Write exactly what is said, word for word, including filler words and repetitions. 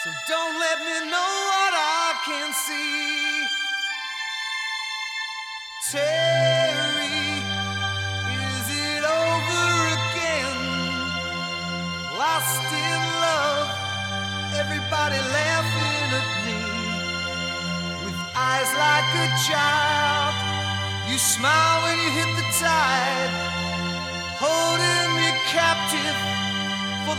So don't let me know what I can see. Terry, is it over again? Lost in love, everybody laughing at me. With eyes like a child, you smile when you hit the tide. Hold it